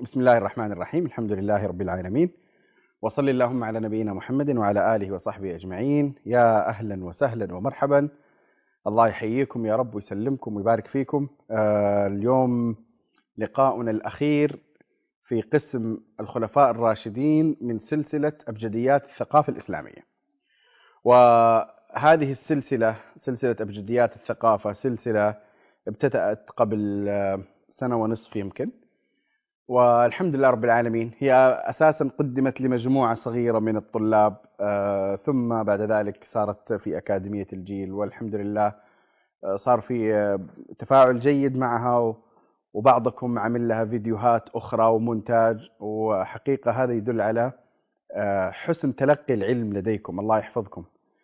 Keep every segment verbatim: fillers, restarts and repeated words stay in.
بسم الله الرحمن الرحيم. الحمد لله رب العالمين، وصل اللهم على نبينا محمد وعلى آله وصحبه أجمعين. يا أهلا وسهلا ومرحبا، الله يحييكم يا رب ويسلمكم ويبارك فيكم. آه اليوم لقاؤنا الأخير في قسم الخلفاء الراشدين من سلسلة أبجديات الثقافة الإسلامية. وهذه السلسلة سلسلة أبجديات الثقافة سلسلة ابتدأت قبل سنة ونصف يمكن، والحمد لله رب العالمين. هي أساسا قدمت لمجموعة صغيرة من الطلاب، آه ثم بعد ذلك صارت في أكاديمية الجيل، والحمد لله آه صار في آه تفاعل جيد معها، وبعضكم عمل لها فيديوهات أخرى ومونتاج، وحقيقة هذا يدل على آه حسن تلقي العلم لديكم، الله يحفظكم.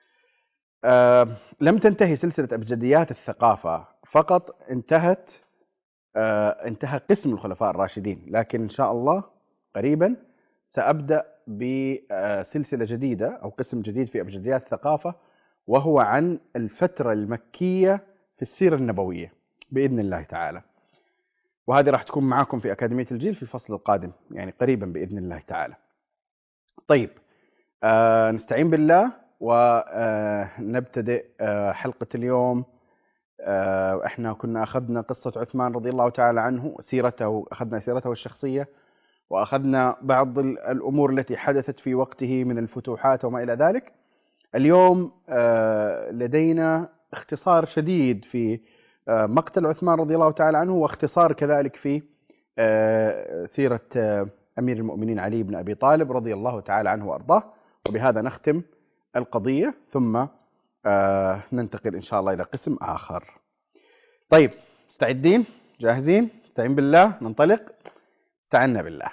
آه لم تنتهي سلسلة أبجديات الثقافة فقط، انتهت آه انتهى قسم الخلفاء الراشدين، لكن إن شاء الله قريبا سأبدأ بسلسلة جديدة أو قسم جديد في أبجديات الثقافة، وهو عن الفترة المكية في السيرة النبوية بإذن الله تعالى. وهذه راح تكون معاكم في أكاديمية الجيل في الفصل القادم، يعني قريبا بإذن الله تعالى. طيب، آه نستعين بالله ونبتدئ آه حلقة اليوم. آه احنا كنا أخذنا قصة عثمان رضي الله تعالى عنه، سيرته، أخذنا سيرته الشخصية، وأخذنا بعض الأمور التي حدثت في وقته من الفتوحات وما إلى ذلك. اليوم آه لدينا اختصار شديد في آه مقتل عثمان رضي الله تعالى عنه، واختصار كذلك في آه سيرة آه أمير المؤمنين علي بن أبي طالب رضي الله تعالى عنه وأرضاه. وبهذا نختم القضية، ثم آه ننتقل إن شاء الله إلى قسم آخر. طيب، مستعدين؟ جاهزين؟ استعين بالله، ننطلق. استعنا بالله.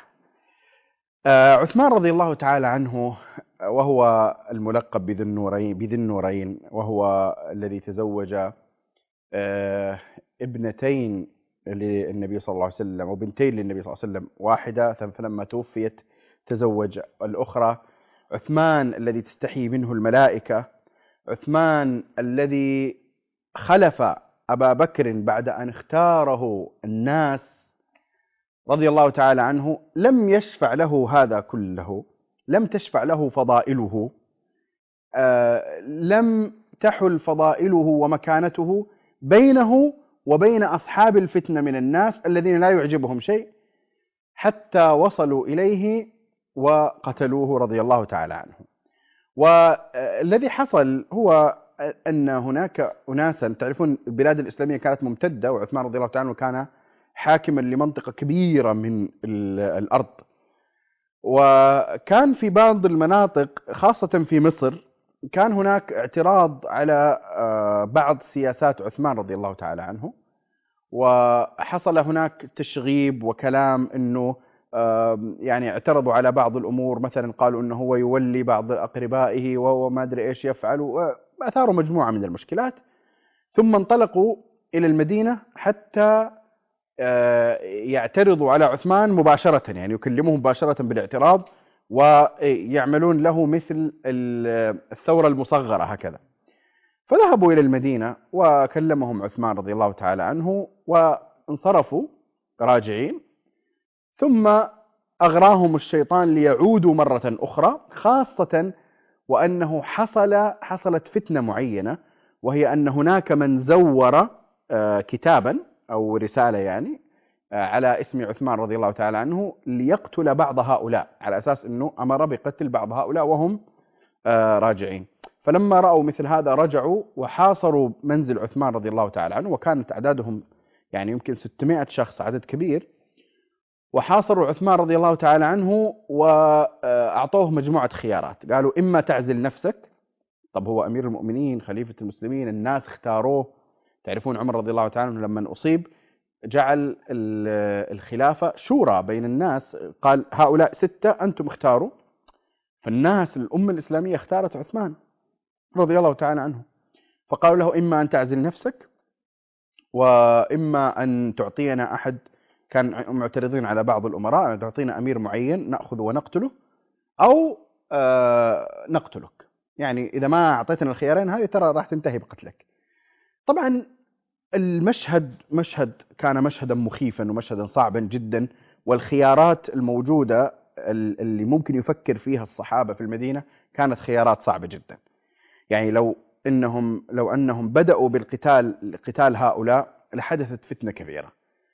آه عثمان رضي الله تعالى عنه، وهو الملقب بذي النورين بذي النورين وهو الذي تزوج آه ابنتين للنبي صلى الله عليه وسلم وبنتين للنبي صلى الله عليه وسلم، واحدة فلما توفيت تزوج الأخرى. عثمان الذي تستحي منه الملائكة، عثمان الذي خلف أبا بكر بعد أن اختاره الناس رضي الله تعالى عنه. لم يشفع له هذا كله، لم تشفع له فضائله، آه لم تحل فضائله ومكانته بينه وبين أصحاب الفتنة من الناس الذين لا يعجبهم شيء، حتى وصلوا إليه وقتلوه رضي الله تعالى عنه. والذي حصل هو أن هناك أناسا، تعرفون البلاد الإسلامية كانت ممتدة، وعثمان رضي الله تعالى عنه كان حاكما لمنطقة كبيرة من الأرض، وكان في بعض المناطق خاصة في مصر كان هناك اعتراض على بعض سياسات عثمان رضي الله تعالى عنه، وحصل هناك تشغيب وكلام أنه يعني اعترضوا على بعض الأمور، مثلا قالوا أنه هو يولي بعض أقربائه وما أدري إيش يفعل، وأثاروا مجموعة من المشكلات. ثم انطلقوا إلى المدينة حتى يعترضوا على عثمان مباشرة، يعني يكلمهم مباشرة بالاعتراض ويعملون له مثل الثورة المصغرة هكذا. فذهبوا إلى المدينة وكلمهم عثمان رضي الله تعالى عنه، وانصرفوا راجعين. ثم أغراهم الشيطان ليعودوا مرة أخرى، خاصة وأنه حصل حصلت فتنة معينة، وهي أن هناك من زور كتابا أو رسالة يعني على اسم عثمان رضي الله تعالى عنه ليقتل بعض هؤلاء، على أساس أنه أمر بقتل بعض هؤلاء وهم راجعين. فلما رأوا مثل هذا رجعوا وحاصروا منزل عثمان رضي الله تعالى عنه، وكانت أعدادهم يعني يمكن ستمائة شخص، عدد كبير. وحاصروا عثمان رضي الله تعالى عنه وأعطوه مجموعة خيارات، قالوا إما تعزل نفسك. طب هو أمير المؤمنين خليفة المسلمين، الناس اختاروه. تعرفون عمر رضي الله تعالى عنه لما أصيب جعل الخلافة شورى بين الناس، قال هؤلاء ستة أنتم اختاروا. فالناس الأمة الإسلامية اختارت عثمان رضي الله تعالى عنه، فقالوا له إما أن تعزل نفسك، وإما أن تعطينا أحد، كان معترضين على بعض الأمراء، تعطينا أمير معين نأخذ ونقتله، أو آه نقتلك. يعني إذا ما أعطيتنا الخيارين هذه ترى راح تنتهي بقتلك. طبعا المشهد مشهد كان مشهدا مخيفا ومشهدا صعبا جدا، والخيارات الموجودة اللي ممكن يفكر فيها الصحابة في المدينة كانت خيارات صعبة جدا. يعني لو إنهم لو أنهم بدأوا بالقتال قتال هؤلاء لحدثت فتنة كبيرة.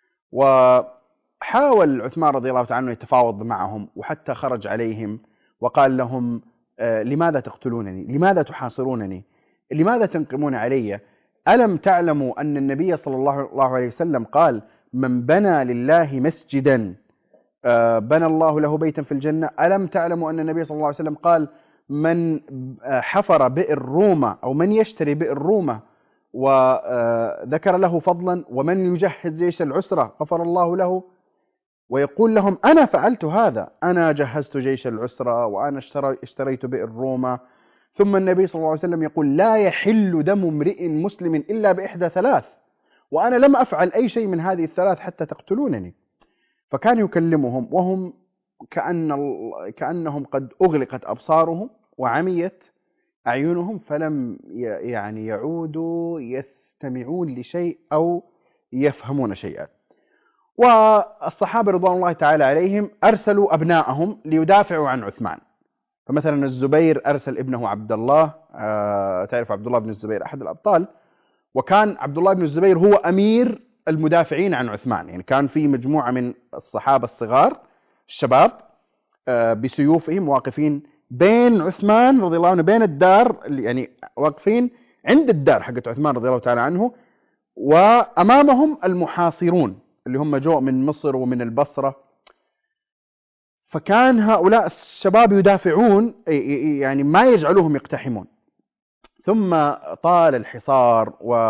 وحاول عثمان رضي الله تعالى عنه يتفاوض معهم، وحتى خرج عليهم وقال لهم آه لماذا تقتلونني؟ لماذا تحاصرونني؟ لماذا تنقمون علي؟ ألم تعلموا أن النبي صلى الله عليه وسلم قال من بنى لله مسجدا آه بنى الله له بيتا في الجنة؟ ألم تعلموا أن النبي صلى الله عليه وسلم قال من حفر بئر روما أو من يشتري بئر روما وذكر له فضلا، ومن يجهز جيش العسرة غفر الله له؟ ويقول لهم أنا فعلت هذا، أنا جهزت جيش العسرة وأنا اشتريت بئر روما. ثم النبي صلى الله عليه وسلم يقول لا يحل دم امرئ مسلم إلا بإحدى ثلاث، وأنا لم أفعل أي شيء من هذه الثلاث حتى تقتلونني. فكان يكلمهم وهم كأن كأنهم قد أغلقت أبصارهم وعميت أعينهم، فلم يعني يعودوا يستمعون لشيء أو يفهمون شيئا. والصحابة رضوان الله تعالى عليهم أرسلوا أبنائهم ليدافعوا عن عثمان. فمثلا الزبير أرسل ابنه عبد الله، آه تعرف عبد الله بن الزبير أحد الأبطال، وكان عبد الله بن الزبير هو أمير المدافعين عن عثمان. يعني كان في مجموعة من الصحابة الصغار الشباب آه بسيوفهم واقفين بين عثمان رضي الله عنه، بين الدار، يعني واقفين عند الدار حقت عثمان رضي الله تعالى عنه، وأمامهم المحاصرون اللي هم جو من مصر ومن البصرة. فكان هؤلاء الشباب يدافعون، يعني ما يجعلوهم يقتحمون. ثم طال الحصار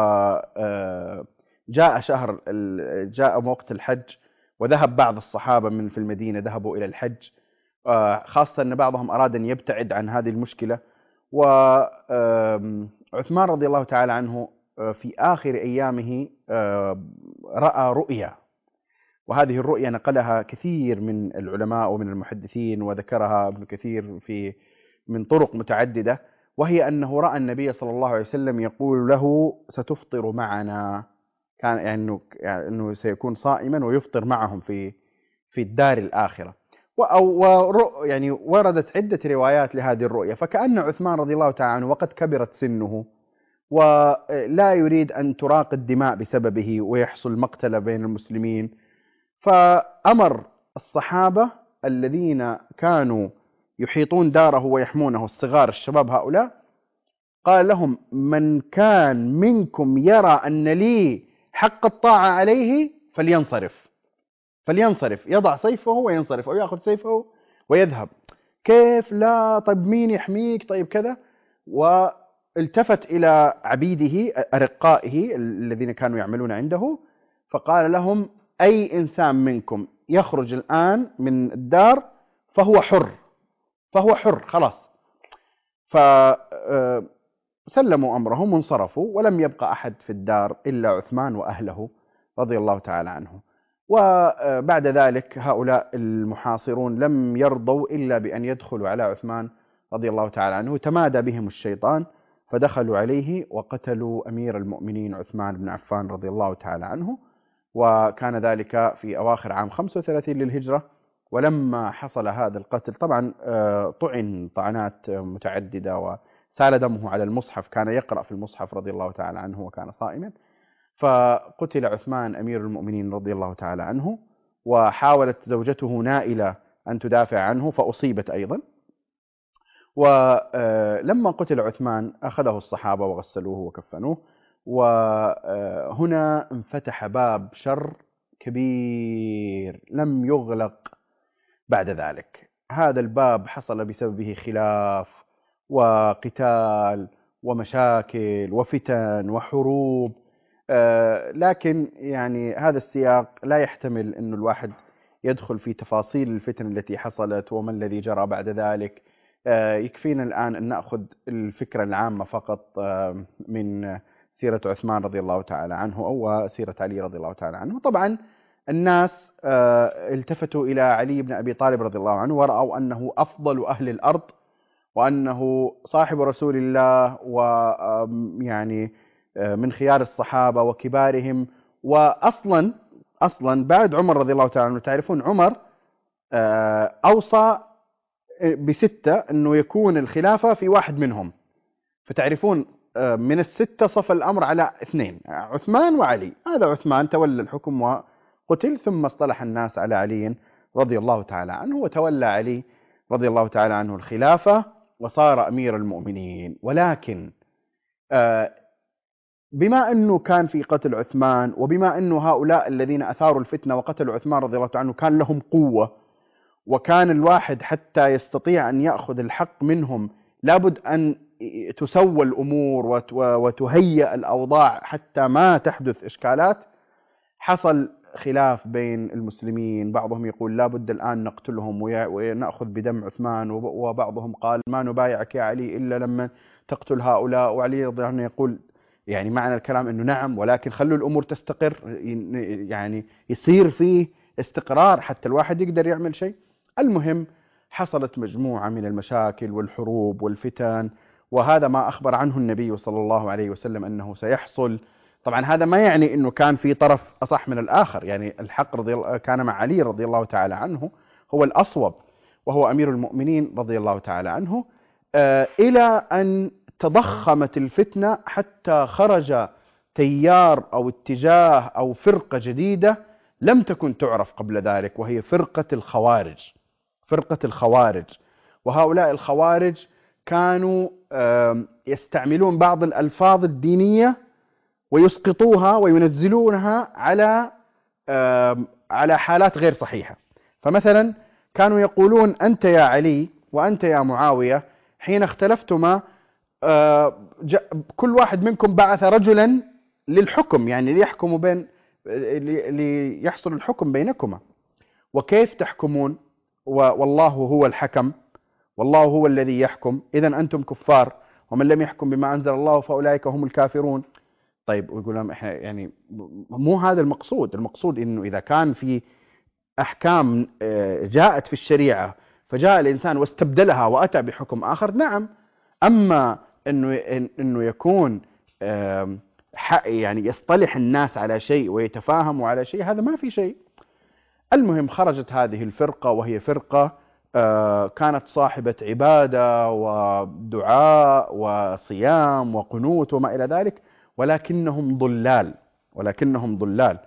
وجاء شهر جاء وقت الحج، وذهب بعض الصحابة من في المدينة ذهبوا إلى الحج، خاصة أن بعضهم أراد أن يبتعد عن هذه المشكلة. وعثمان رضي الله تعالى عنه في آخر أيامه رأى رؤيا، وهذه الرؤيا نقلها كثير من العلماء ومن المحدثين، وذكرها ابن كثير في من طرق متعددة، وهي أنه رأى النبي صلى الله عليه وسلم يقول له ستفطر معنا، كان يعني أنه, يعني أنه سيكون صائما ويفطر معهم في في الدار الآخرة. أو يعني وردت عدة روايات لهذه الرؤيا. فكأن عثمان رضي الله تعالى عنه وقد كبرت سنه ولا يريد أن تراق الدماء بسببه ويحصل مقتل بين المسلمين، فأمر الصحابة الذين كانوا يحيطون داره ويحمونه الصغار الشباب هؤلاء، قال لهم من كان منكم يرى أن لي حق الطاعة عليه فلينصرف فلينصرف يضع سيفه وينصرف، أو يأخذ سيفه ويذهب. كيف لا؟ طيب مين يحميك؟ طيب كذا. والتفت إلى عبيده أرقائه الذين كانوا يعملون عنده، فقال لهم أي إنسان منكم يخرج الآن من الدار فهو حر فهو حر خلاص. فسلموا أمرهم وانصرفوا، ولم يبقى أحد في الدار إلا عثمان وأهله رضي الله تعالى عنه. وبعد ذلك هؤلاء المحاصرون لم يرضوا إلا بأن يدخلوا على عثمان رضي الله تعالى عنه. تمادى بهم الشيطان فدخلوا عليه وقتلوا أمير المؤمنين عثمان بن عفان رضي الله تعالى عنه. وكان ذلك في أواخر عام خمسة وثلاثين للهجرة. ولما حصل هذا القتل طبعا طعن طعنات متعددة وسال دمه على المصحف، كان يقرأ في المصحف رضي الله تعالى عنه وكان صائما. فقتل عثمان أمير المؤمنين رضي الله تعالى عنه، وحاولت زوجته نائلة أن تدافع عنه فأصيبت أيضا. ولما قتل عثمان أخذه الصحابة وغسلوه وكفنوه. وهنا انفتح باب شر كبير لم يغلق بعد ذلك. هذا الباب حصل بسببه خلاف وقتال ومشاكل وفتن وحروب، لكن يعني هذا السياق لا يحتمل أن الواحد يدخل في تفاصيل الفتن التي حصلت وما الذي جرى بعد ذلك. يكفينا الآن أن نأخذ الفكرة العامة فقط من سيرة عثمان رضي الله تعالى عنه أو سيرة علي رضي الله تعالى عنه. طبعا الناس التفتوا إلى علي بن أبي طالب رضي الله عنه ورأوا أنه أفضل أهل الأرض، وأنه صاحب رسول الله، ويعني من خيار الصحابة وكبارهم. وأصلا أصلا بعد عمر رضي الله تعالى عنه، تعرفون عمر أوصى بستة أنه يكون الخلافة في واحد منهم، فتعرفون من الستة صف الأمر على اثنين، عثمان وعلي. هذا عثمان تولى الحكم وقتل، ثم اصطلح الناس على علي رضي الله تعالى عنه، وتولى علي رضي الله تعالى عنه الخلافة وصار أمير المؤمنين. ولكن بما أنه كان في قتل عثمان، وبما أنه هؤلاء الذين أثاروا الفتنة وقتلوا عثمان رضي الله تعالى عنه كان لهم قوة، وكان الواحد حتى يستطيع أن يأخذ الحق منهم لابد أن تسوى الأمور وتهيأ الأوضاع حتى ما تحدث إشكالات. حصل خلاف بين المسلمين، بعضهم يقول لا بد الآن نقتلهم ونأخذ بدم عثمان، وبعضهم قال ما نبايعك يا علي إلا لما تقتل هؤلاء، وعلي رضي الله عنه يقول يعني معنى الكلام أنه نعم، ولكن خلوا الأمور تستقر، يعني يصير فيه استقرار حتى الواحد يقدر يعمل شيء. المهم حصلت مجموعة من المشاكل والحروب والفتن، وهذا ما أخبر عنه النبي صلى الله عليه وسلم أنه سيحصل. طبعا هذا ما يعني أنه كان في طرف أصح من الآخر، يعني الحق رضي الله كان مع علي رضي الله تعالى عنه، هو الأصوب وهو أمير المؤمنين رضي الله تعالى عنه، آه إلى أن تضخمت الفتنة حتى خرج تيار أو اتجاه أو فرقة جديدة لم تكن تعرف قبل ذلك، وهي فرقة الخوارج. فرقة الخوارج، وهؤلاء الخوارج كانوا يستعملون بعض الألفاظ الدينية ويسقطوها وينزلونها على على حالات غير صحيحة. فمثلا كانوا يقولون أنت يا علي وأنت يا معاوية حين اختلفتما كل واحد منكم بعث رجلا للحكم، يعني ليحكم بين ليحصل الحكم بينكما، وكيف تحكمون والله هو الحكم والله هو الذي يحكم، إذن أنتم كفار، ومن لم يحكم بما أنزل الله فأولئك هم الكافرون. طيب ويقول لهم إحنا يعني مو هذا المقصود، المقصود إنه إذا كان في أحكام جاءت في الشريعة فجاء الإنسان واستبدلها وأتى بحكم آخر، نعم. أما إنه إنه يكون يعني يصطلح الناس على شيء ويتفاهموا على شيء، هذا ما في شيء. المهم خرجت هذه الفرقة، وهي فرقة كانت صاحبة عبادة ودعاء وصيام وقنوت وما إلى ذلك، ولكنهم ضلال ولكنهم ضلال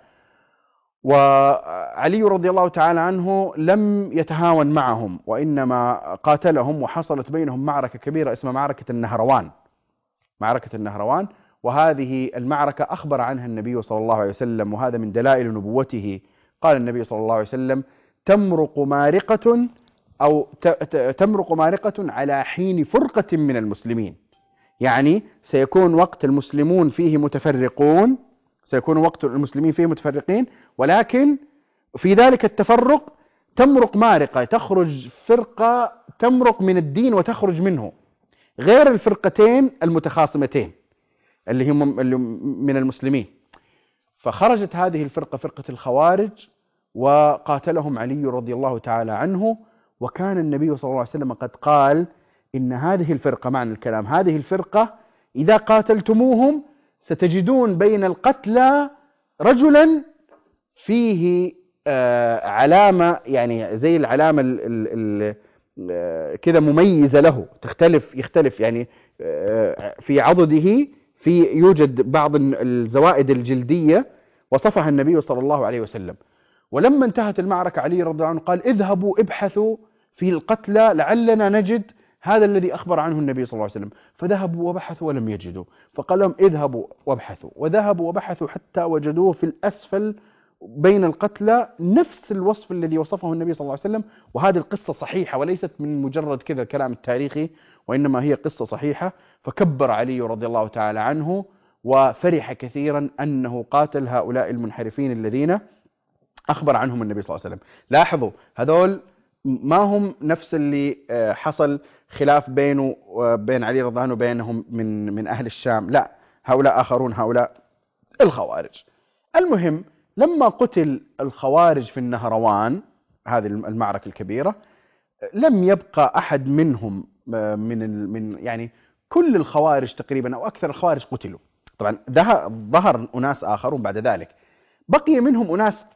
وعلي رضي الله تعالى عنه لم يتهاون معهم، وإنما قاتلهم، وحصلت بينهم معركة كبيرة اسمها معركة النهروان. معركة النهروان، وهذه المعركة أخبر عنها النبي صلى الله عليه وسلم، وهذا من دلائل نبوته. قال النبي صلى الله عليه وسلم: تمرق مارقة أو تمرق مارقة على حين فرقة من المسلمين، يعني سيكون وقت المسلمون فيه متفرقون، سيكون وقت المسلمين فيه متفرقين، ولكن في ذلك التفرق تمرق مارقة، تخرج فرقة تمرق من الدين وتخرج منه، غير الفرقتين المتخاصمتين اللي هم من المسلمين. فخرجت هذه الفرقة فرقة الخوارج، وقاتلهم علي رضي الله تعالى عنه. وكان النبي صلى الله عليه وسلم قد قال إن هذه الفرقة، معنى الكلام، هذه الفرقة إذا قاتلتموهم ستجدون بين القتلى رجلا فيه علامة، يعني زي العلامة كذا مميزة له، تختلف يختلف يعني في عضده، في يوجد بعض الزوائد الجلدية وصفها النبي صلى الله عليه وسلم. ولما انتهت المعركة علي رضي الله عنه قال: اذهبوا ابحثوا في القتلى لعلنا نجد هذا الذي أخبر عنه النبي صلى الله عليه وسلم. فذهبوا وبحثوا ولم يجدوا، فقال لهم: اذهبوا وابحثوا. وذهبوا وبحثوا حتى وجدوه في الأسفل بين القتلى نفس الوصف الذي وصفه النبي صلى الله عليه وسلم. وهذه القصة صحيحة وليست من مجرد كذا كلام التاريخي، وإنما هي قصة صحيحة. فكبر علي رضي الله تعالى عنه وفرح كثيرا أنه قاتل هؤلاء المنحرفين الذين أخبر عنهم النبي صلى الله عليه وسلم. لاحظوا هذول ما هم نفس اللي حصل خلاف بينه وبين علي رضي الله عنه بينهم من من أهل الشام، لا، هؤلاء آخرون، هؤلاء الخوارج. المهم لما قتل الخوارج في النهروان، هذه المعركة الكبيرة، لم يبقى أحد منهم من من يعني كل الخوارج تقريبا أو أكثر الخوارج قتلوا. طبعا ظهر أناس آخرون بعد ذلك، بقي منهم أناس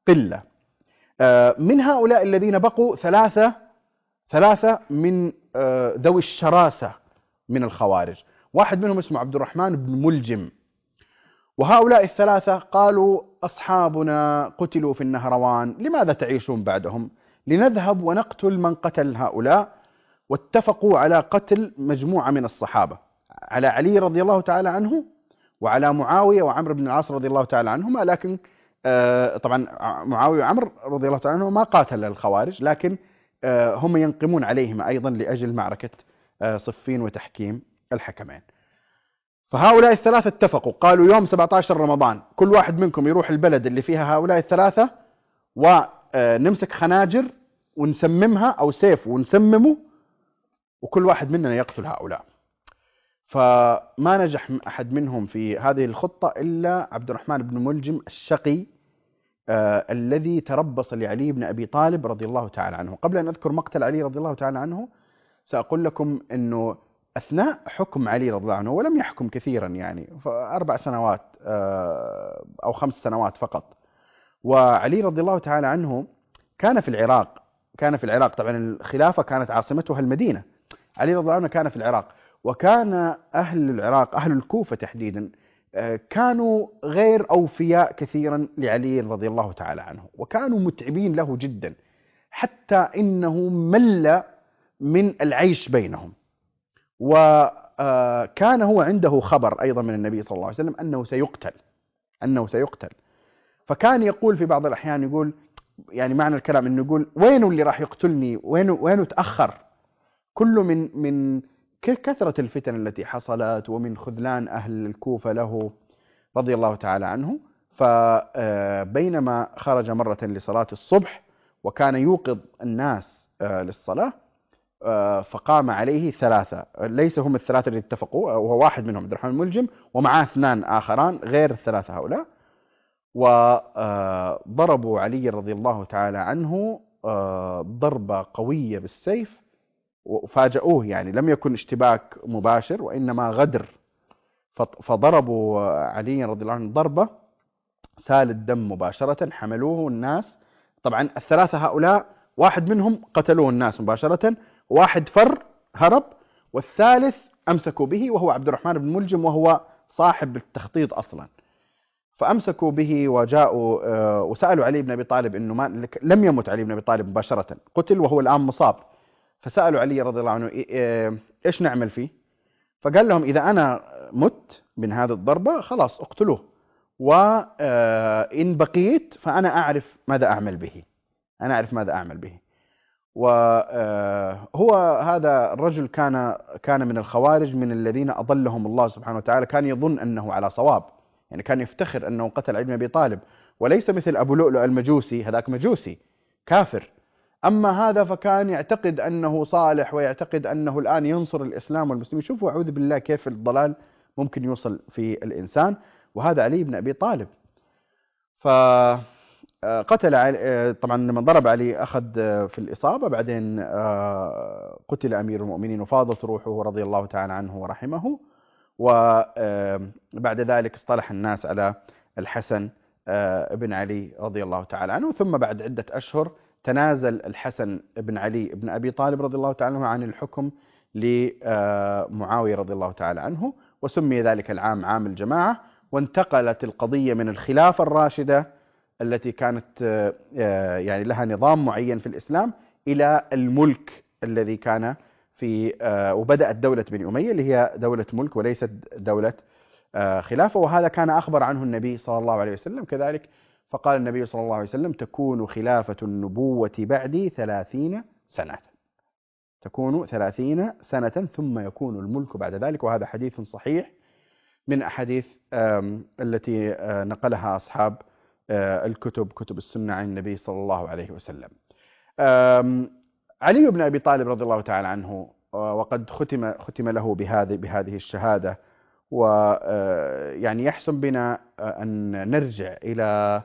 قلة. من هؤلاء الذين بقوا ثلاثة ثلاثة من ذوي الشراسة من الخوارج، واحد منهم اسمه عبد الرحمن بن ملجم. وهؤلاء الثلاثة قالوا: أصحابنا قتلوا في النهروان، لماذا تعيشون بعدهم؟ لنذهب ونقتل من قتل هؤلاء. واتفقوا على قتل مجموعة من الصحابة، على علي رضي الله تعالى عنه، وعلى معاوية وعمرو بن العاص رضي الله تعالى عنهما. لكن طبعا معاوية وعمرو رضي الله تعالى عنهما ما قاتل الخوارج، لكن هم ينقمون عليهما أيضا لأجل معركة صفين وتحكيم الحكمين. فهؤلاء الثلاثة اتفقوا، قالوا: يوم سبعة عشر رمضان كل واحد منكم يروح البلد اللي فيها هؤلاء الثلاثة، ونمسك خناجر ونسممها أو سيف ونسممه، وكل واحد مننا يقتل هؤلاء. فما نجح أحد منهم في هذه الخطة إلا عبد الرحمن بن ملجم الشقي، آه الذي تربص لعلي بن أبي طالب رضي الله تعالى عنه. قبل أن أذكر مقتل علي رضي الله تعالى عنه، سأقول لكم أنه أثناء حكم علي رضي الله عنه، ولم يحكم كثيرا يعني أربع سنوات آه أو خمس سنوات فقط، وعلي رضي الله تعالى عنه كان في العراق كان في العراق طبعا الخلافة كانت عاصمتها المدينة. علي رضي الله عنه كان في العراق، وكان أهل العراق، أهل الكوفة تحديدا، كانوا غير أوفياء كثيرا لعلي رضي الله تعالى عنه، وكانوا متعبين له جدا، حتى إنه مل من العيش بينهم. وكان هو عنده خبر أيضا من النبي صلى الله عليه وسلم أنه سيقتل أنه سيقتل فكان يقول في بعض الأحيان، يقول يعني معنى الكلام أنه يقول: وين اللي راح يقتلني؟ وين وين تأخر؟ كله من من كثرة الفتن التي حصلت، ومن خذلان أهل الكوفة له رضي الله تعالى عنه. فبينما خرج مرة لصلاة الصبح، وكان يوقظ الناس للصلاة، فقام عليه ثلاثة، ليس هم الثلاثة اللي اتفقوا، وهو واحد منهم عبد الرحمن الملجم، ومعاه اثنان آخران غير الثلاثة هؤلاء، وضربوا علي رضي الله تعالى عنه ضربة قوية بالسيف، وفاجأوه، يعني لم يكن اشتباك مباشر وإنما غدر. فضربوا علي رضي الله عنه ضربة سال الدم مباشرة، حملوه الناس. طبعا الثلاثة هؤلاء واحد منهم قتلوه الناس مباشرة، واحد فر هرب، والثالث أمسكوا به وهو عبد الرحمن بن ملجم، وهو صاحب التخطيط أصلا. فأمسكوا به وجاءوا وسألوا علي بن أبي طالب إنه ما لم يمت علي بن أبي طالب مباشرة، قتل وهو الآن مصاب. فسألوا علي رضي الله عنه: إيش نعمل فيه؟ فقال لهم: إذا أنا مت من هذه الضربة خلاص اقتلوه، وإن بقيت فأنا أعرف ماذا أعمل به أنا أعرف ماذا أعمل به. وهو هذا الرجل كان كان من الخوارج، من الذين أضلهم الله سبحانه وتعالى. كان يظن أنه على صواب، يعني كان يفتخر أنه قتل علي بن أبي طالب، وليس مثل أبو لؤلؤ المجوسي، هذاك مجوسي كافر. أما هذا فكان يعتقد أنه صالح، ويعتقد أنه الآن ينصر الإسلام والمسلمين. شوفوا أعوذ بالله كيف الضلال ممكن يوصل في الإنسان. وهذا علي بن أبي طالب. فقتل علي، طبعا لما ضرب علي أخذ في الإصابة، بعدين قتل أمير المؤمنين وفاضت روحه رضي الله تعالى عنه ورحمه. وبعد ذلك اصطلح الناس على الحسن بن علي رضي الله تعالى عنه. ثم بعد عدة أشهر تنازل الحسن بن علي بن أبي طالب رضي الله تعالى عنه عن الحكم لمعاوية رضي الله تعالى عنه، وسمي ذلك العام عام الجماعة. وانتقلت القضية من الخلافة الراشدة التي كانت يعني لها نظام معين في الإسلام إلى الملك الذي كان في، وبدأت دولة بني أمية اللي هي دولة ملك وليست دولة خلافة. وهذا كان أخبر عنه النبي صلى الله عليه وسلم كذلك. فقال النبي صلى الله عليه وسلم: تكون خلافة النبوة بعدي ثلاثين سنة تكون ثلاثين سنة ثم يكون الملك بعد ذلك. وهذا حديث صحيح من أحاديث التي نقلها أصحاب الكتب كتب السنة عن النبي صلى الله عليه وسلم. علي بن أبي طالب رضي الله تعالى عنه، وقد ختم ختم له بهذه بهذه الشهادة. ويعني يحسن بنا أن نرجع إلى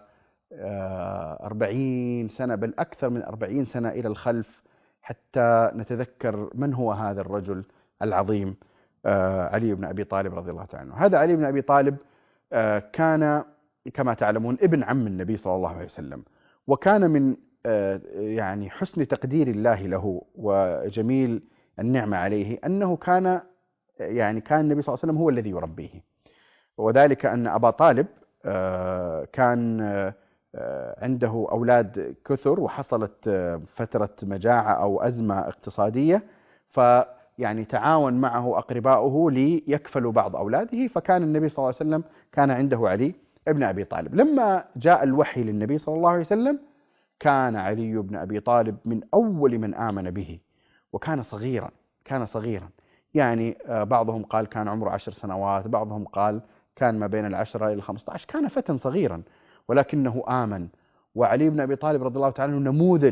أربعين سنة، بل أكثر من أربعين سنة إلى الخلف، حتى نتذكر من هو هذا الرجل العظيم علي بن أبي طالب رضي الله تعالى عنه. هذا علي بن أبي طالب كان كما تعلمون ابن عم النبي صلى الله عليه وسلم، وكان من آه، يعني حسن تقدير الله له وجميل النعمة عليه أنه كان يعني كان النبي صلى الله عليه وسلم هو الذي يربيه. وذلك أن أبا طالب آه، كان آه، آه، عنده أولاد كثر، وحصلت آه، فترة مجاعة أو أزمة اقتصادية، فيعني تعاون معه أقرباؤه ليكفلوا بعض أولاده، فكان النبي صلى الله عليه وسلم كان عنده علي ابن أبي طالب. لما جاء الوحي للنبي صلى الله عليه وسلم كان علي بن أبي طالب من أول من آمن به، وكان صغيرا، كان صغيرا يعني آه، بعضهم قال كان عمره عشر سنوات، بعضهم قال كان ما بين العشرة إلى الخمسة عشر، كان فتى صغيرا ولكنه آمن. وعلي بن أبي طالب رضي الله تعالى عنه نموذج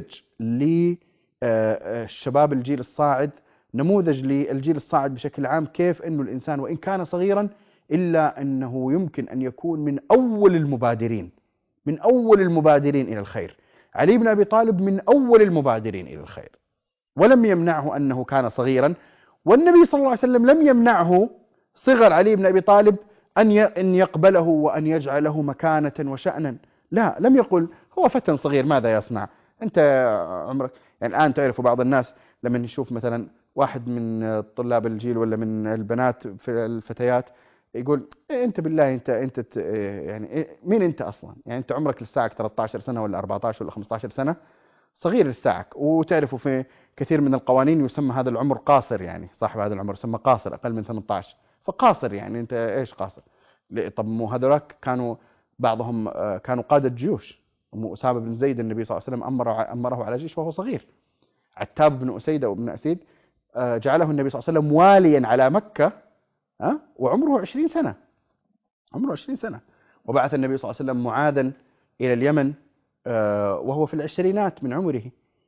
للشباب الجيل الصاعد، نموذج للجيل الصاعد بشكل عام، كيف أنه الإنسان وإن كان صغيرا إلا أنه يمكن أن يكون من أول المبادرين، من أول المبادرين إلى الخير. علي بن أبي طالب من أول المبادرين إلى الخير، ولم يمنعه أنه كان صغيرا، والنبي صلى الله عليه وسلم لم يمنعه صغر علي بن أبي طالب أن أن يقبله وأن يجعله مكانة وشأنا. لا، لم يقل هو فتى صغير ماذا يصنع، أنت عمرك يعني الآن تعرف بعض الناس لما نشوف مثلا واحد من طلاب الجيل ولا من البنات في الفتيات يقول إيه أنت بالله أنت أنت يعني إيه مين أنت أصلا، يعني أنت عمرك لساعك ثلاثة عشر سنة ولا أربعة عشر ولا خمسة عشر سنة، صغير لساعك. وتعرفوا في كثير من القوانين يسمى هذا العمر قاصر، يعني صاحب هذا العمر يسمى قاصر، أقل من ثمانية عشر، فقاصر يعني أنت إيش قاصر؟ طب مو هذولاك كانوا بعضهم آه، كانوا قادة جيوش. أسامة بن زيد النبي صلى الله عليه وسلم أمره أمره على جيش وهو صغير. عتاب بن أسيد أو بن أسيد آه، جعله النبي صلى الله عليه وسلم واليا على مكة أه؟ وعمره عشرين سنة، عمره عشرين سنة. وبعث النبي صلى الله عليه وسلم معاذا إلى اليمن آه، وهو في العشرينات من عمره.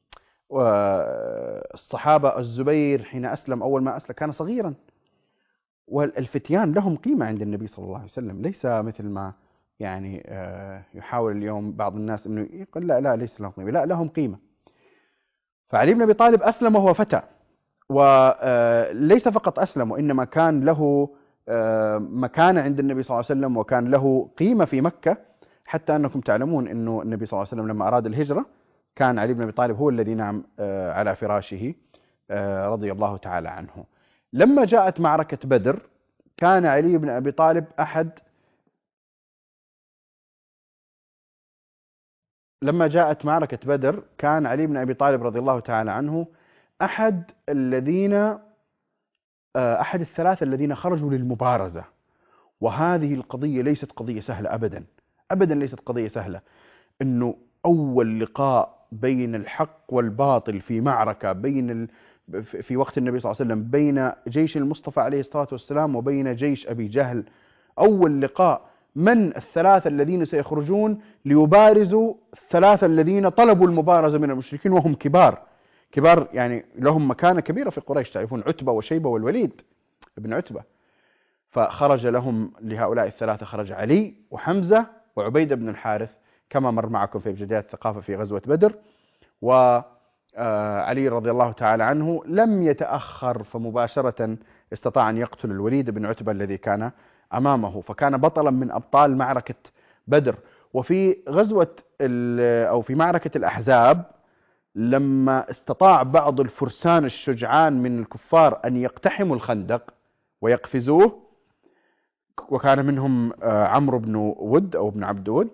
والصحابة الزبير حين أسلم أول ما أسلم كان صغيرا. والفتيان لهم قيمة عند النبي صلى الله عليه وسلم، ليس مثل ما يعني آه، يحاول اليوم بعض الناس أنه يقول لا لا ليس لهم قيمة، لا لهم قيمة. فعلي بن أبي طالب أسلم وهو فتى، وليس فقط أسلم وإنما كان له آه، مكانة عند النبي صلى الله عليه وسلم، وكان له قيمة في مكة، حتى أنكم تعلمون أنه النبي صلى الله عليه وسلم لما أراد الهجرة كان علي بن أبي طالب هو الذي نام آه، على فراشه آه، رضي الله تعالى عنه. لما جاءت معركة بدر كان علي بن أبي طالب أحد لما جاءت معركة بدر كان علي بن أبي طالب رضي الله تعالى عنه أحد الذين آه، أحد الثلاثة الذين خرجوا للمبارزة. وهذه القضية ليست قضية سهلة أبدا، أبدا ليست قضية سهلة. أنه أول لقاء بين الحق والباطل في معركة بين ال... في وقت النبي صلى الله عليه وسلم بين جيش المصطفى عليه الصلاة والسلام وبين جيش أبي جهل، أول لقاء، من الثلاثة الذين سيخرجون ليبارزوا الثلاثة الذين طلبوا المبارزة من المشركين وهم كبار كبار يعني لهم مكانة كبيرة في قريش، تعرفون عتبة وشيبة والوليد ابن عتبة. فخرج لهم لهؤلاء الثلاثة خرج علي وحمزة وعبيدة بن الحارث كما مر معكم في بداية الثقافة في غزوة بدر. وعلي رضي الله تعالى عنه لم يتأخر، فمباشرة استطاع أن يقتل الوليد بن عتبة الذي كان أمامه، فكان بطلا من أبطال معركة بدر. وفي غزوة أو في معركة الأحزاب لما استطاع بعض الفرسان الشجعان من الكفار أن يقتحموا الخندق ويقفزوه، وكان منهم عمرو بن ود أو ابن عبد ود،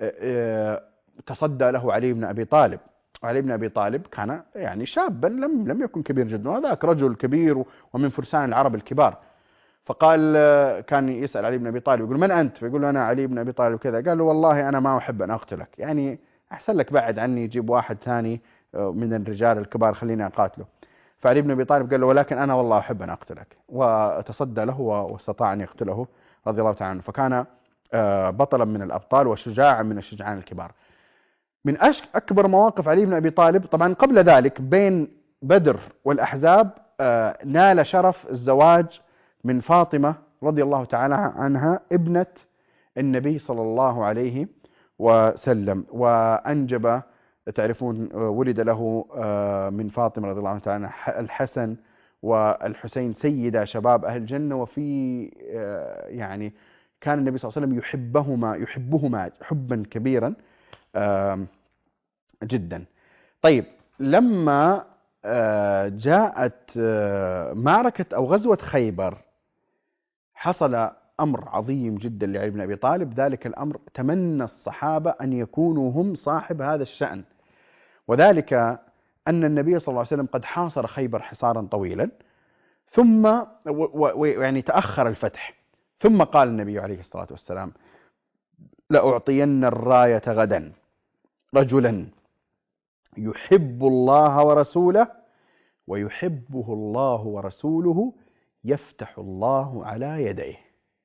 تصدى له علي بن أبي طالب. علي بن أبي طالب كان يعني شابا لم لم يكن كبير جدا، وهذاك رجل كبير ومن فرسان العرب الكبار. فقال كان يسأل علي بن أبي طالب يقول من أنت؟ فيقول له أنا علي بن أبي طالب كذا. قال له والله أنا ما أحب أن أقتلك، يعني أحسن لك بعد عني، جيب واحد ثاني من الرجال الكبار خليني أقاتله. فعلي بن أبي طالب قال له ولكن أنا والله أحب أن أقتلك، وتصدى له واستطاع أن يقتله رضي الله تعالى عنه. فكان بطلا من الأبطال وشجاعا من الشجعان الكبار. من أكبر مواقف علي بن أبي طالب طبعا قبل ذلك بين بدر والأحزاب نال شرف الزواج من فاطمة رضي الله تعالى عنها ابنة النبي صلى الله عليه وسلم، وأنجب تعرفون ولد له من فاطمة رضي الله تعالى عنها الحسن والحسين سيدا شباب أهل الجنة. وفي يعني كان النبي صلى الله عليه وسلم يحبهما يحبهما حبا كبيرا. جدا. طيب، لما آه، جاءت آه، معركة أو غزوة خيبر، حصل أمر عظيم جدا لعلي بن أبي طالب. ذلك الأمر تمنى الصحابة أن يكونوا هم صاحب هذا الشأن، وذلك أن النبي صلى الله عليه وسلم قد حاصر خيبر حصارا طويلا، ثم ويعني تأخر الفتح، ثم قال النبي عليه الصلاة والسلام: لأعطين الراية غدا رجلا يحب الله ورسوله ويحبه الله ورسوله يفتح الله على يديه.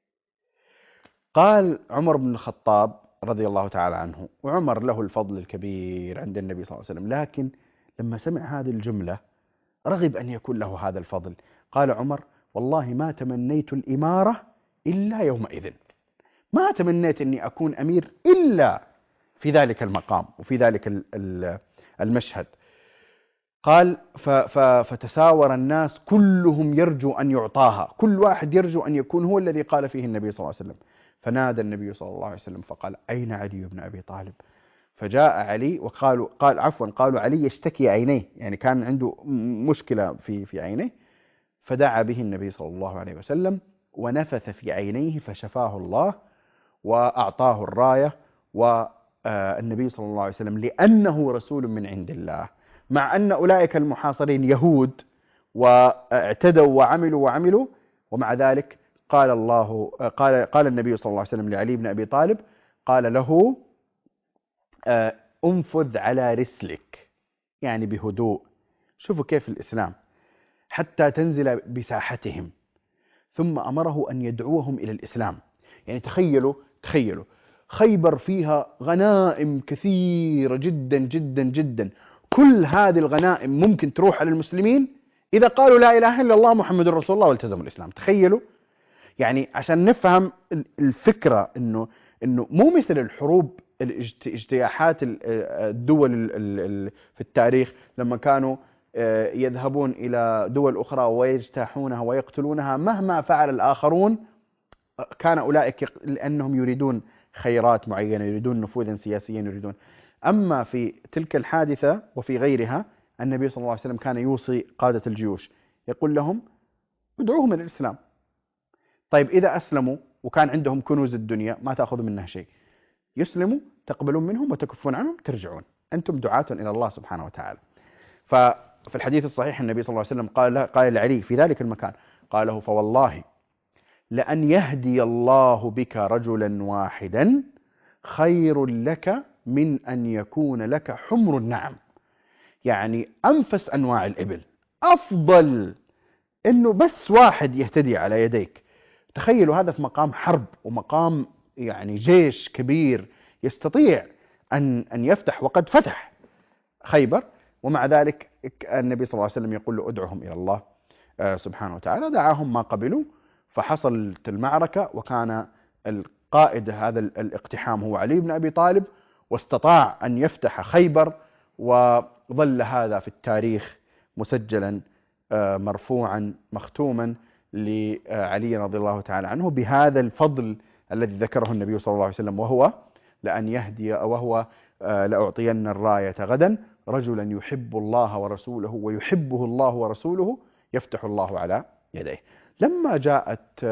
قال عمر بن الخطاب رضي الله تعالى عنه، وعمر له الفضل الكبير عند النبي صلى الله عليه وسلم، لكن لما سمع هذه الجملة رغب أن يكون له هذا الفضل. قال عمر: والله ما تمنيت الإمارة إلا يومئذ، ما تمنيت أني أكون أمير إلا في ذلك المقام وفي ذلك المشهد. قال: فتساور الناس كلهم يرجو أن يعطاها، كل واحد يرجو أن يكون هو الذي قال فيه النبي صلى الله عليه وسلم. فنادى النبي صلى الله عليه وسلم فقال: أين علي بن أبي طالب؟ فجاء علي، وقالوا قال عفوا قالوا علي يشتكي عينيه، يعني كان عنده مشكلة في في عينيه. فدعا به النبي صلى الله عليه وسلم ونفث في عينيه فشفاه الله وأعطاه الراية. والنبي صلى الله عليه وسلم لأنه رسول من عند الله، مع أن أولئك المحاصرين يهود واعتدوا وعملوا وعملوا، ومع ذلك قال الله قال قال النبي صلى الله عليه وسلم لعلي بن أبي طالب، قال له: انفذ على رسلك، يعني بهدوء. شوفوا كيف الإسلام، حتى تنزل بساحتهم. ثم أمره أن يدعوهم إلى الإسلام. يعني تخيلوا تخيلوا خيبر فيها غنائم كثيرة جدا جدا جدا، كل هذه الغنائم ممكن تروح على المسلمين إذا قالوا لا إله إلا الله محمد رسول الله والتزموا الإسلام. تخيلوا، يعني عشان نفهم الفكرة إنه إنه مو مثل الحروب اجتياحات الدول في التاريخ لما كانوا يذهبون إلى دول أخرى ويجتاحونها ويقتلونها مهما فعل الآخرون. كان أولئك لأنهم يريدون خيرات معينة، يريدون نفوذا سياسيا، يريدون. أما في تلك الحادثة وفي غيرها النبي صلى الله عليه وسلم كان يوصي قادة الجيوش، يقول لهم: ادعوهم إلى الإسلام. طيب، إذا أسلموا وكان عندهم كنوز الدنيا ما تأخذوا منها شيء، يسلموا تقبلون منهم وتكفون عنهم ترجعون، أنتم دعاة إلى الله سبحانه وتعالى. ففي الحديث الصحيح النبي صلى الله عليه وسلم قال قال لعلي في ذلك المكان، قال له: فوالله لأن يهدي الله بك رجلا واحدا خير لك من أن يكون لك حمر النعم. يعني أنفس أنواع الإبل أفضل إنه بس واحد يهتدي على يديك. تخيلوا هذا في مقام حرب ومقام يعني جيش كبير يستطيع أن أن يفتح، وقد فتح خيبر، ومع ذلك النبي صلى الله عليه وسلم يقول له: ادعهم إلى الله سبحانه وتعالى. دعاهم ما قبلوا، فحصلت المعركة، وكان القائد هذا الاقتحام هو علي بن أبي طالب، واستطاع أن يفتح خيبر، وظل هذا في التاريخ مسجلا مرفوعا مختوما لعلي رضي الله تعالى عنه بهذا الفضل الذي ذكره النبي صلى الله عليه وسلم، وهو لأن يهدي وهو لأعطين الراية غدا رجلا يحب الله ورسوله ويحبه الله ورسوله يفتح الله على يديه. لما جاءت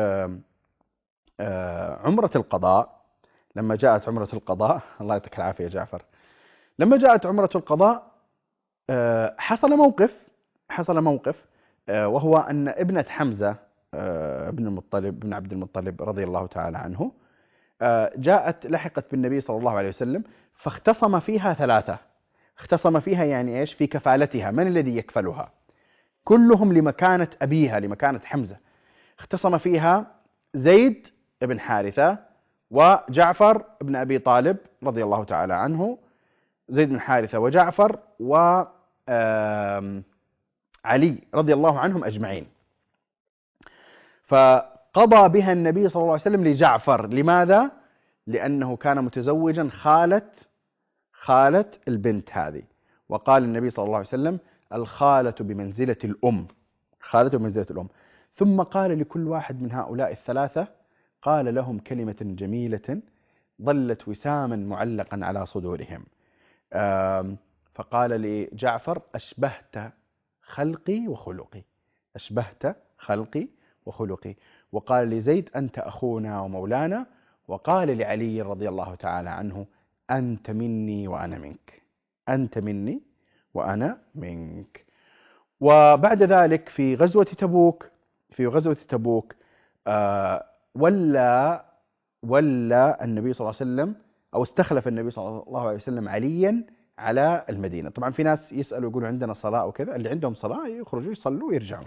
عمرة القضاء لما جاءت عمرة القضاء الله يعطيك العافية يا جعفر. لما جاءت عمرة القضاء حصل موقف حصل موقف وهو أن ابنة حمزة بن المطلب بن عبد المطلب رضي الله تعالى عنه جاءت لحقت بالنبي صلى الله عليه وسلم، فاختصم فيها ثلاثة. اختصم فيها يعني إيش؟ في كفالتها، من الذي يكفلها؟ كلهم لمكانة أبيها، لمكانة حمزة. اختصم فيها زيد بن حارثة وجعفر بن أبي طالب رضي الله تعالى عنه، زيد بن حارثة وجعفر وعلي رضي الله عنهم أجمعين. فقضى بها النبي صلى الله عليه وسلم لجعفر. لماذا؟ لأنه كان متزوجا خالة خالة البنت هذه، وقال النبي صلى الله عليه وسلم: الخالة بمنزلة الأم، خالة بمنزلة الأم. ثم قال لكل واحد من هؤلاء الثلاثة، قال لهم كلمة جميلة ظلت وساما معلقا على صدورهم. فقال لجعفر: أشبهت خلقي وخلقي، أشبهت خلقي وخلقي. وقال لزيد: أنت أخونا ومولانا. وقال لعلي رضي الله تعالى عنه: أنت مني وأنا منك، أنت مني وأنا منك. وبعد ذلك في غزوة تبوك في غزوة تبوك آه ولا ولا النبي صلى الله عليه وسلم، أو استخلف النبي صلى الله عليه وسلم عليا على المدينة. طبعا في ناس يسألوا يقولوا عندنا صلاة وكذا، اللي عندهم صلاة يخرجوا يصلوا ويرجعوا.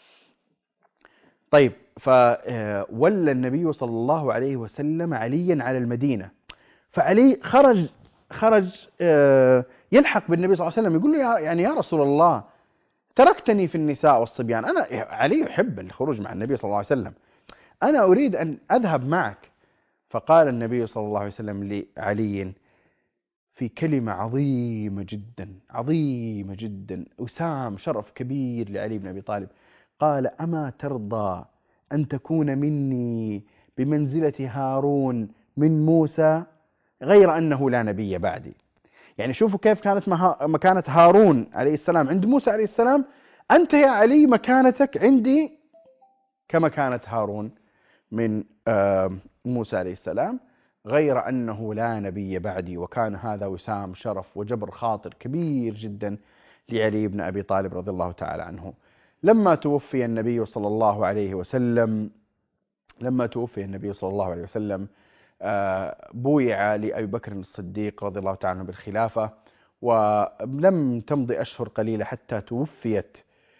طيب، فولى النبي صلى الله عليه وسلم عليا على المدينة. فعلي خرج خرج يلحق بالنبي صلى الله عليه وسلم، يقول له: يا يعني يا رسول الله، تركتني في النساء والصبيان. أنا علي يحب الخروج مع النبي صلى الله عليه وسلم، أنا أريد أن أذهب معك. فقال النبي صلى الله عليه وسلم لعلي في كلمة عظيمة جدا عظيمة جدا، وسام شرف كبير لعلي بن أبي طالب. قال: أما ترضى أن تكون مني بمنزلة هارون من موسى، غير أنه لا نبي بعدي. يعني شوفوا كيف كانت مكانة هارون عليه السلام عند موسى عليه السلام، أنت يا علي مكانتك عندي كمكانة هارون من موسى عليه السلام، غير أنه لا نبي بعدي. وكان هذا وسام شرف وجبر خاطر كبير جدا لعلي بن أبي طالب رضي الله تعالى عنه. لما توفي النبي صلى الله عليه وسلم لما توفي النبي صلى الله عليه وسلم بويع لأبي بكر الصديق رضي الله تعالى عنه بالخلافة. ولم تمضي أشهر قليلة حتى توفيت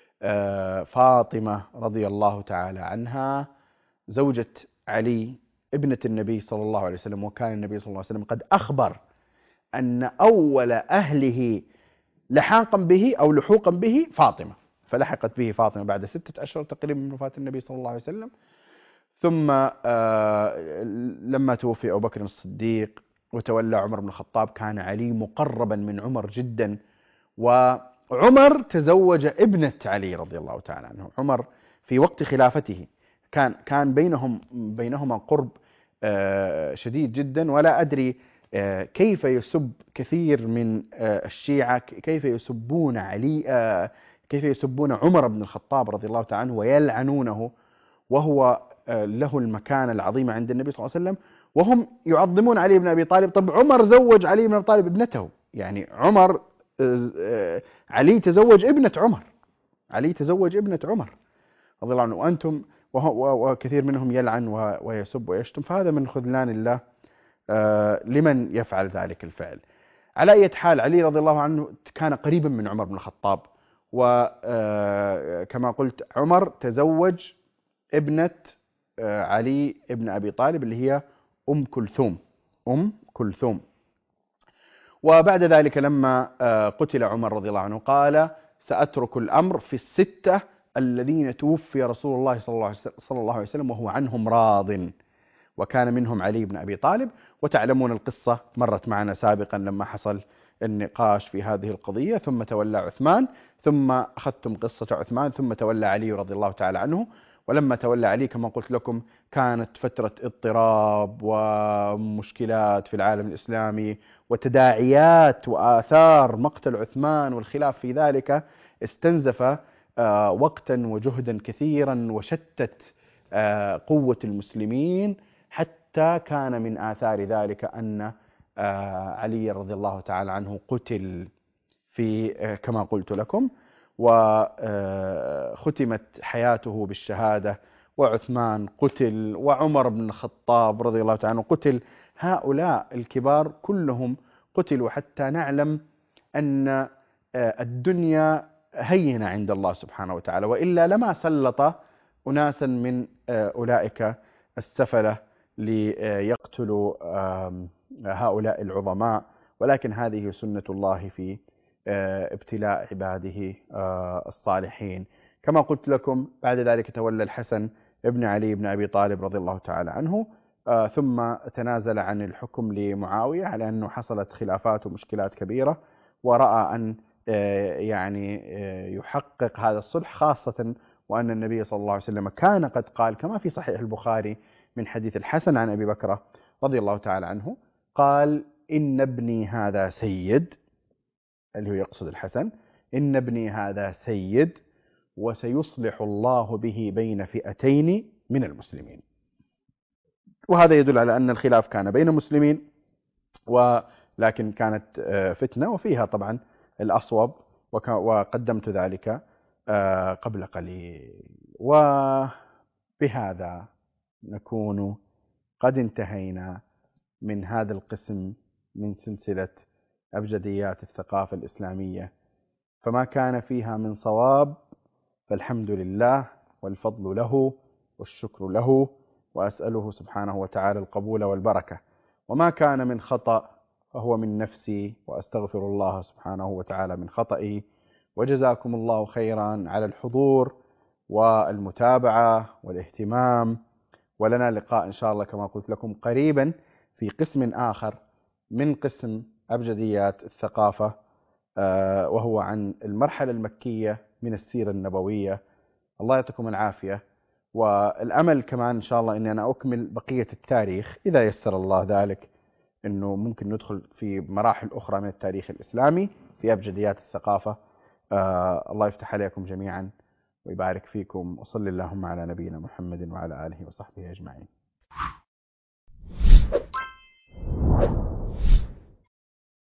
فاطمة رضي الله تعالى عنها، زوجة علي ابنة النبي صلى الله عليه وسلم. وكان النبي صلى الله عليه وسلم قد أخبر أن أول أهله لحاقا به أو لحوقا به فاطمة، فلحقت به فاطمة بعد ستة أشهر تقريبا من وفاة النبي صلى الله عليه وسلم. ثم لما توفي أبو بكر الصديق وتولى عمر بن الخطاب، كان علي مقربا من عمر جدا، وعمر تزوج ابنة علي رضي الله تعالى عنه. عمر في وقت خلافته كان كان بينهم بينهما قرب شديد جدا. ولا أدري كيف يسب كثير من الشيعة، كيف يسبون علي كيف يسبون عمر بن الخطاب رضي الله تعالى عنه ويلعنونه، وهو له المكانة العظيمة عند النبي صلى الله عليه وسلم، وهم يعظمون علي بن أبي طالب. طب عمر زوج علي بن أبي طالب ابنته، يعني عمر علي تزوج ابنة عمر علي تزوج ابنة عمر رضي الله عنه، وأنتم وكثير منهم يلعن ويسب ويشتم. فهذا من خذلان الله لمن يفعل ذلك الفعل. على أي حال، علي رضي الله عنه كان قريبا من عمر بن الخطاب، وكما قلت عمر تزوج ابنة علي ابن أبي طالب اللي هي أم كلثوم أم كلثوم. وبعد ذلك لما قتل عمر رضي الله عنه قال: سأترك الأمر في الستة الذين توفي رسول الله صلى الله عليه وسلم وهو عنهم راض، وكان منهم علي بن أبي طالب. وتعلمون القصة مرت معنا سابقا لما حصل النقاش في هذه القضية، ثم تولى عثمان، ثم أخذتم قصة عثمان، ثم تولى علي رضي الله تعالى عنه. ولما تولى علي كما قلت لكم كانت فترة اضطراب ومشكلات في العالم الإسلامي، وتداعيات وآثار مقتل عثمان والخلاف في ذلك استنزف وقتا وجهدا كثيرا، وشتت قوة المسلمين، حتى كان من آثار ذلك أن علي رضي الله تعالى عنه قتل في كما قلت لكم، وختمت حياته بالشهادة، وعثمان قتل، وعمر بن الخطاب رضي الله تعالى عنه قتل. هؤلاء الكبار كلهم قتلوا حتى نعلم أن الدنيا هينة عند الله سبحانه وتعالى، وإلا لما سلط أناسا من أولئك السفلة ليقتلوا هؤلاء العظماء. ولكن هذه سنة الله في ابتلاء عباده الصالحين. كما قلت لكم بعد ذلك تولى الحسن ابن علي بن أبي طالب رضي الله تعالى عنه، ثم تنازل عن الحكم لمعاوية على أنه حصلت خلافات ومشكلات كبيرة، ورأى أن يعني يحقق هذا الصلح، خاصة وأن النبي صلى الله عليه وسلم كان قد قال كما في صحيح البخاري من حديث الحسن عن أبي بكر رضي الله تعالى عنه، قال: إن ابني هذا سيد اللي هو يقصد الحسن: إن ابني هذا سيد وسيصلح الله به بين فئتين من المسلمين. وهذا يدل على أن الخلاف كان بين المسلمين، ولكن كانت فتنة وفيها طبعا الأصوب، وقدمت ذلك قبل قليل. وبهذا نكون قد انتهينا من هذا القسم من سلسلة أبجديات الثقافة الإسلامية، فما كان فيها من صواب فالحمد لله والفضل له والشكر له، وأسأله سبحانه وتعالى القبول والبركة، وما كان من خطأ فهو من نفسي، وأستغفر الله سبحانه وتعالى من خطئي. وجزاكم الله خيرا على الحضور والمتابعة والاهتمام، ولنا لقاء إن شاء الله كما قلت لكم قريبا في قسم آخر من قسم أبجديات الثقافة، وهو عن المرحلة المكية من السيرة النبوية. الله يعطيكم العافية، والأمل كمان إن شاء الله أني أنا أكمل بقية التاريخ إذا يسر الله ذلك، أنه ممكن ندخل في مراحل أخرى من التاريخ الإسلامي في أبجديات الثقافة. آه الله يفتح عليكم جميعا ويبارك فيكم، وصل اللهم على نبينا محمد وعلى آله وصحبه أجمعين.